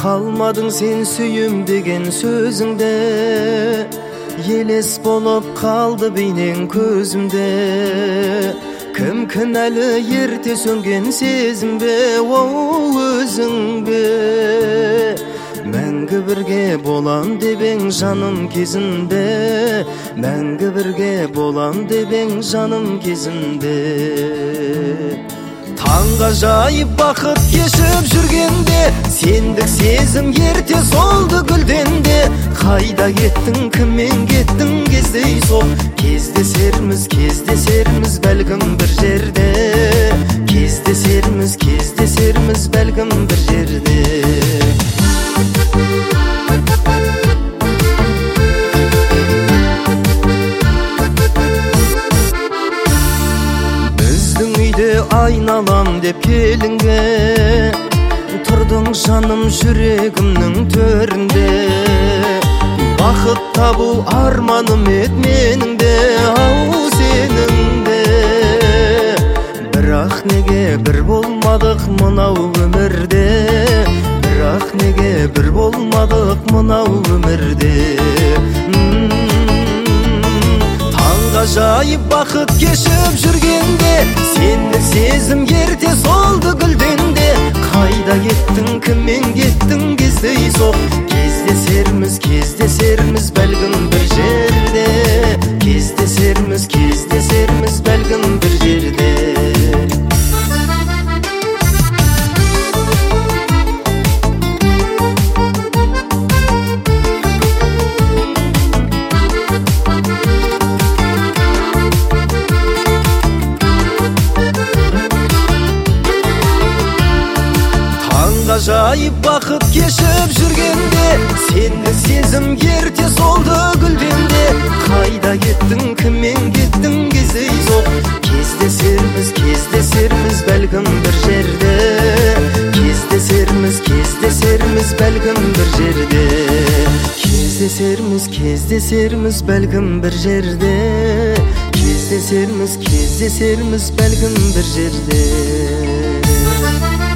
Қалмадың сен сүйім деген сөзіңде, елес болып қалды бейнең көзімде. Кім кінәлі ерте сөнген сезім бе, оу өзің бе? Мәңгі бірге болам дебең жаным кезінде, мәңгі бірге болам дебең жаным кезінде. Таңға жайып бақыт кешіп жүргенде, сендік сезім ерте солды гүлденде. Қайда кеттің, кіммен кеттің кездей сол? Кездесерміз бәлкім бір жерде. Кездесерміз бәлкім бір жерде. Айналам деп келінге, тұрдың жаным жүрегімнің төрінде. Бақыт табу арманым ед менің де, ау сенің де. Бірақ неге бір болмадық мынау өмірде, бірақ неге бір болмадық мынау өмірде. Жайып бақыт кешіп жүргенде, сендік сезім ерте солды гүлденде. Қайда кеттің, кіммен кеттің кездей соқ? Кездесерміз бәлкім бір жерде. Кездесерміз бәлкім бір жерде. Жайып бақыт кешіп жүргенде, сендік сезім ерте солды гүлденде. Қайда кеттің, кіммен кеттің кездей соқ? Кездесерміз бәлкім бір жерде. Кездесерміз бәлкім бір жерде. Кездесерміз бәлкім бір жерде. Кездесерміз бәлкім бір жерде.